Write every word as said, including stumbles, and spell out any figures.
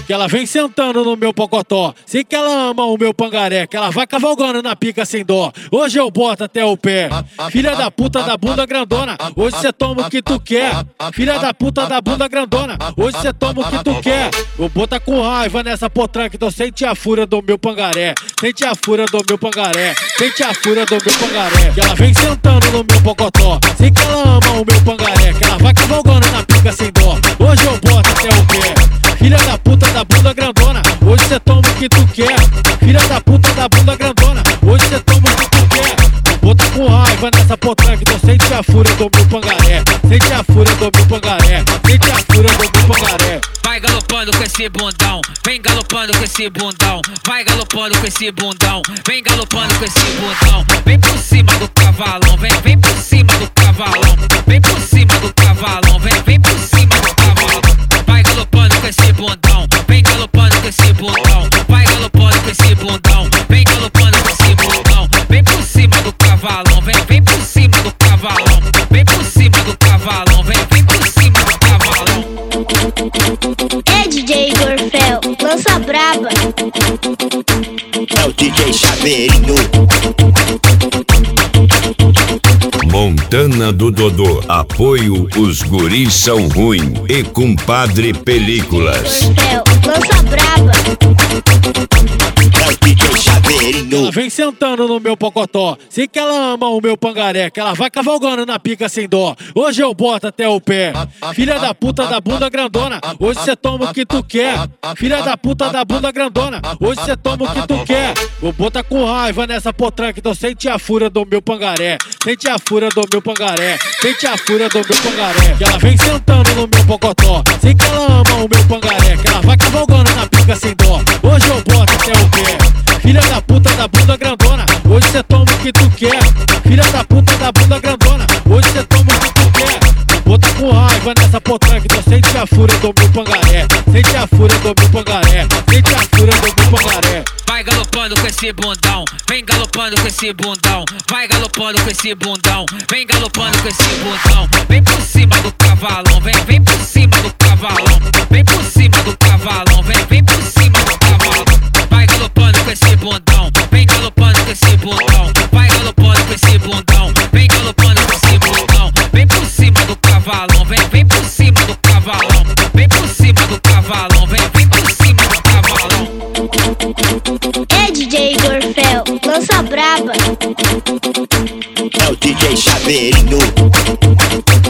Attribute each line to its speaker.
Speaker 1: Que ela vem sentando no meu pocotó. Sei que ela ama o meu pangaré. Que ela vai cavalgando na pica sem dó. Hoje eu boto até o pé. Filha da puta da bunda grandona, hoje cê toma o que tu quer. Filha da puta da bunda grandona, hoje cê toma o que tu quer. Vou botar com raiva nessa potranca, então sente a fúria do meu pangaré. Sente a fúria do meu pangaré. Sente a fúria do meu pangaré. Que ela vem sentando no meu pocotó. Sei que ela ama o meu pangaré. Que ela vai cavalgando na pica sem dó. Hoje eu boto até o pé. Filha da puta da bunda grandona, hoje cê toma o que tu quer. Filha da puta da bunda grandona, hoje cê toma o que tu quer. Vou botar com raiva nessa potranca, então sente a fúria do meu pangaré. Sente a fúria do meu pangaré. Sente a fúria do meu pangaré.
Speaker 2: Vai galopando com esse bundão, vem galopando com esse bundão. Vai galopando com esse bundão, vem galopando com esse bundão. Vem por cima do cavalão, vem, vem por cima do cavalão. Vem por cima do cavalão, vem, vem por cima do cavalão. Vai galopando com esse bundão, vem galopando com esse bundão. Vai galopando com esse bundão, vem galopando com esse bundão. Vem por cima do cavalão, vem, vem por cima do cavalão. Vem por cima do cavalão, vem, vem por cima do cavalão.
Speaker 3: É D J Gorfel, lança braba.
Speaker 4: É o D J Chaveirinho.
Speaker 5: Montana do Dodô, apoio Os Guris São Ruim e Compadre Películas.
Speaker 3: Gorfel, lança braba.
Speaker 4: É o D J Chaveirinho.
Speaker 1: Ela vem sentando no meu pocotó. Sei que ela ama o meu pangaré. Que ela vai cavalgando na pica sem dó. Hoje eu boto até o pé. Filha da puta da bunda grandona, hoje cê toma o que tu quer. Filha da puta da bunda grandona, hoje cê toma o que tu quer. Vou botar com raiva nessa potranca, então sente a fúria do meu pangaré. Sente a fúria do meu pangaré. Sente a fúria do meu pangaré. Que ela vem sentando no meu pocotó. Sei que ela ama o meu pangaré. Que ela vai cavalgando na pica sem dó. Hoje eu boto até o pé. Filha da puta da bunda grandona, hoje cê toma o que tu quer. Filha da puta da bunda grandona, hoje cê toma o que tu quer. Vou botar com raiva nessa potranca, então sente a fúria do meu pangaré. Sente a fúria do meu pangaré. Sente a fúria do meu pangaré.
Speaker 2: Vai galopando com esse bundão, vem galopando com esse bundão. Vai galopando com esse bundão, vem galopando com esse bundão. Vem por cima do cavalão, vem, vem por cima do cavalão. Vem por cima do cavalão, vem, vem por cima do cavalão. Vai galopando com esse bundão, vem galopando com esse bundão. Vai galopando com esse bundão, vem galopando com esse bundão. Vem por cima do cavalão, vem, vem por cima do cavalão. Vem por cima do cavalão, vem, vem por cima do cavalão.
Speaker 3: É D J Gorfel, lança braba.
Speaker 4: É o D J Chaveirinho.